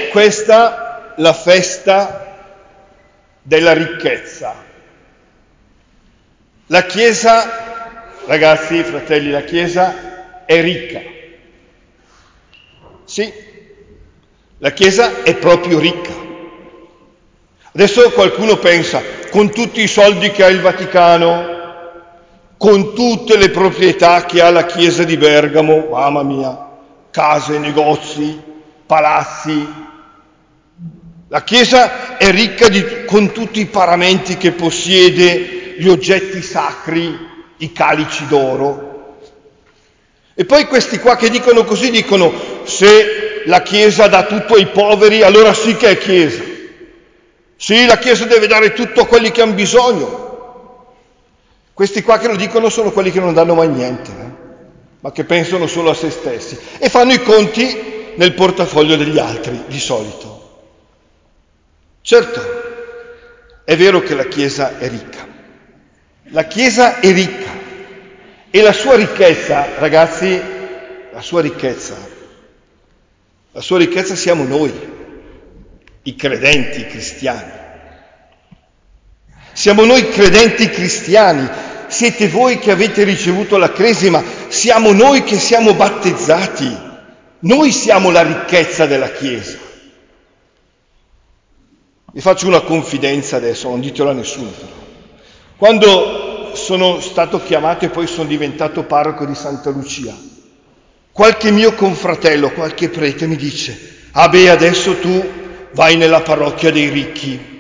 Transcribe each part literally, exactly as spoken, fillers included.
è questa la festa della ricchezza. La Chiesa, ragazzi, fratelli, la Chiesa è ricca. Sì, la Chiesa è proprio ricca. Adesso qualcuno pensa, con tutti i soldi che ha il Vaticano, con tutte le proprietà che ha la Chiesa di Bergamo, mamma mia, case, negozi, palazzi, la Chiesa è ricca di, con tutti i paramenti che possiede, gli oggetti sacri, i calici d'oro. E poi questi qua che dicono così dicono, se la Chiesa dà tutto ai poveri, allora sì che è Chiesa. Sì, la Chiesa deve dare tutto a quelli che hanno bisogno. Questi qua che lo dicono sono quelli che non danno mai niente, eh? ma che pensano solo a se stessi e fanno i conti nel portafoglio degli altri, di solito. Certo, è vero che la Chiesa è ricca. La Chiesa è ricca e la sua ricchezza, ragazzi, la sua ricchezza, la sua ricchezza siamo noi, i credenti, i cristiani. Siamo noi credenti cristiani, siete voi che avete ricevuto la cresima, siamo noi che siamo battezzati, noi siamo la ricchezza della Chiesa. Vi faccio una confidenza adesso, non ditelo a nessuno però. Quando sono stato chiamato e poi sono diventato parroco di Santa Lucia, qualche mio confratello, qualche prete mi dice, ah beh adesso tu vai nella parrocchia dei ricchi.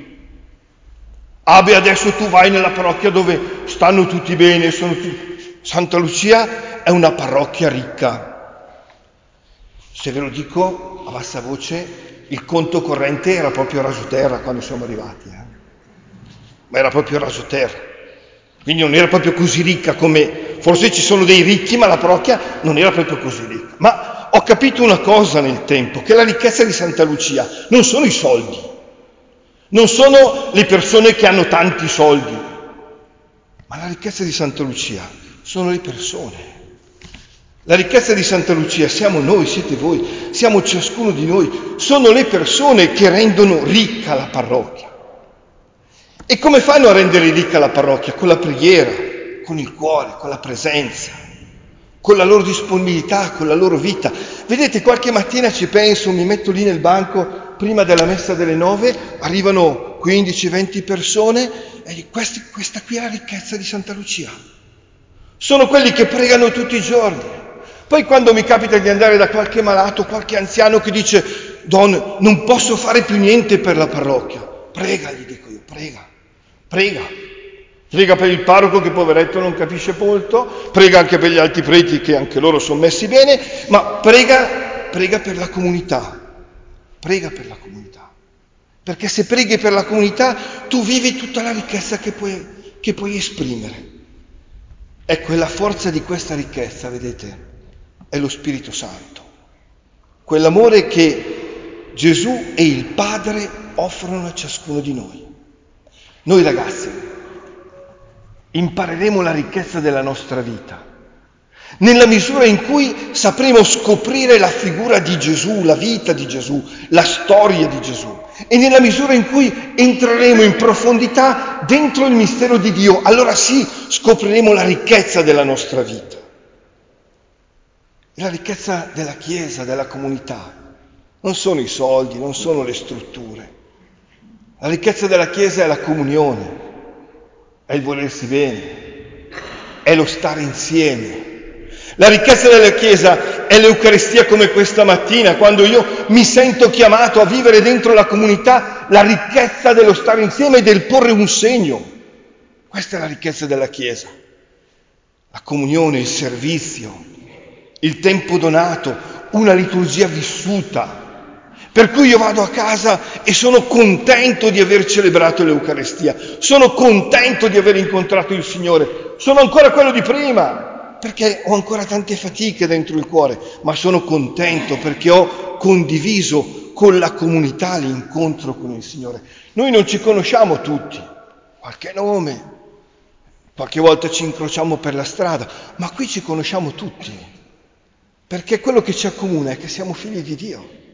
Ah beh, adesso tu vai nella parrocchia dove stanno tutti bene, sono tutti... Santa Lucia è una parrocchia ricca. Se ve lo dico a bassa voce, il conto corrente era proprio rasoterra quando siamo arrivati, eh? ma era proprio rasoterra. Quindi non era proprio così ricca come... Forse ci sono dei ricchi, ma la parrocchia non era proprio così ricca. Ma ho capito una cosa nel tempo, che la ricchezza di Santa Lucia non sono i soldi. Non sono le persone che hanno tanti soldi, ma la ricchezza di Santa Lucia sono le persone. La ricchezza di Santa Lucia siamo noi, siete voi, siamo ciascuno di noi, sono le persone che rendono ricca la parrocchia. E come fanno a rendere ricca la parrocchia? Con la preghiera, con il cuore, con la presenza, con la loro disponibilità, con la loro vita. Vedete, qualche mattina ci penso, mi metto lì nel banco, prima della messa delle nove, arrivano quindici venti persone e dico, questi, questa qui è la ricchezza di Santa Lucia. Sono quelli che pregano tutti i giorni. Poi quando mi capita di andare da qualche malato, qualche anziano che dice, Don, non posso fare più niente per la parrocchia. Prega, gli dico io, prega, prega. Prega per il parroco che poveretto non capisce molto, prega anche per gli altri preti che anche loro sono messi bene, ma prega, prega per la comunità. Prega per la comunità, perché se preghi per la comunità tu vivi tutta la ricchezza che puoi, che puoi esprimere. Ecco, e la forza di questa ricchezza, vedete, è lo Spirito Santo, quell'amore che Gesù e il Padre offrono a ciascuno di noi. Noi ragazzi impareremo la ricchezza della nostra vita nella misura in cui sapremo scoprire la figura di Gesù, la vita di Gesù, la storia di Gesù, e nella misura in cui entreremo in profondità dentro il mistero di Dio, allora sì scopriremo la ricchezza della nostra vita. E la ricchezza della Chiesa, della comunità, non sono i soldi, non sono le strutture. La ricchezza della Chiesa è la comunione, è il volersi bene, è lo stare insieme. La ricchezza della Chiesa è l'Eucaristia come questa mattina, quando io mi sento chiamato a vivere dentro la comunità la ricchezza dello stare insieme e del porre un segno. Questa è la ricchezza della Chiesa. La comunione, il servizio, il tempo donato, una liturgia vissuta. Per cui io vado a casa e sono contento di aver celebrato l'Eucaristia, sono contento di aver incontrato il Signore, sono ancora quello di prima, perché ho ancora tante fatiche dentro il cuore, ma sono contento perché ho condiviso con la comunità l'incontro con il Signore. Noi non ci conosciamo tutti, qualche nome, qualche volta ci incrociamo per la strada, ma qui ci conosciamo tutti, perché quello che ci accomuna è che siamo figli di Dio.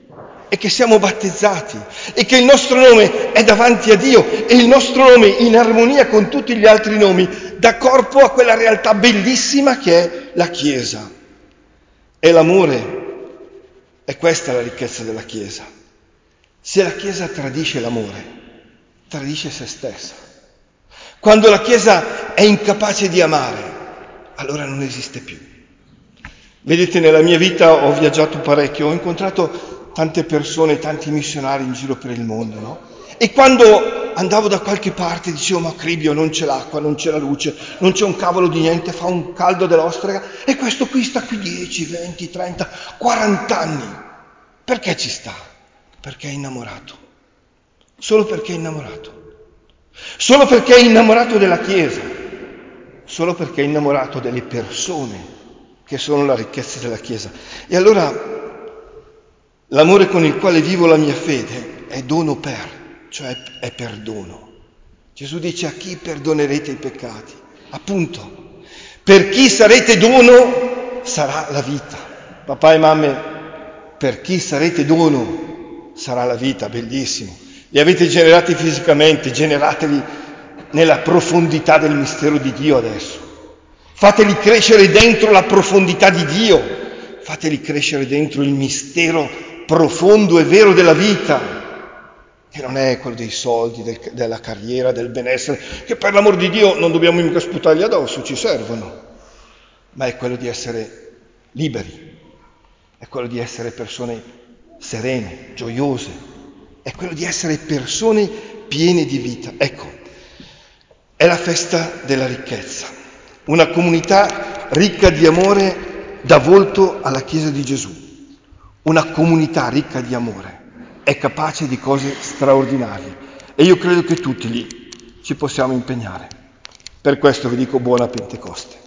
e che siamo battezzati e che il nostro nome è davanti a Dio e il nostro nome in armonia con tutti gli altri nomi dà corpo a quella realtà bellissima che è la Chiesa. E l'amore è questa la ricchezza della Chiesa. Se la Chiesa tradisce l'amore, tradisce se stessa. Quando la Chiesa è incapace di amare, allora non esiste più. Vedete, nella mia vita ho viaggiato parecchio, ho incontrato tante persone, tanti missionari in giro per il mondo, no? E quando andavo da qualche parte dicevo: ma Cribio, non c'è l'acqua, non c'è la luce, non c'è un cavolo di niente, fa un caldo dell'ostrega, e questo qui sta qui dieci, venti, trenta, quaranta anni. Perché ci sta? Perché è innamorato. Solo perché è innamorato. Solo perché è innamorato della Chiesa. Solo perché è innamorato delle persone che sono la ricchezza della Chiesa. E allora l'amore con il quale vivo la mia fede è dono per, cioè è perdono. Gesù dice: a chi perdonerete i peccati? Appunto, per chi sarete dono sarà la vita. Papà e mamme, per chi sarete dono sarà la vita, bellissimo. Li avete generati fisicamente, generateli nella profondità del mistero di Dio adesso. Fateli crescere dentro la profondità di Dio, fateli crescere dentro il mistero profondo e vero della vita, che non è quello dei soldi, del, della carriera, del benessere, che per l'amor di Dio non dobbiamo mica sputarli addosso, ci servono, ma è quello di essere liberi, è quello di essere persone serene, gioiose, è quello di essere persone piene di vita. Ecco, è la festa della ricchezza, una comunità ricca di amore dà volto alla Chiesa di Gesù. Una comunità ricca di amore è capace di cose straordinarie e io credo che tutti lì ci possiamo impegnare. Per questo vi dico buona Pentecoste.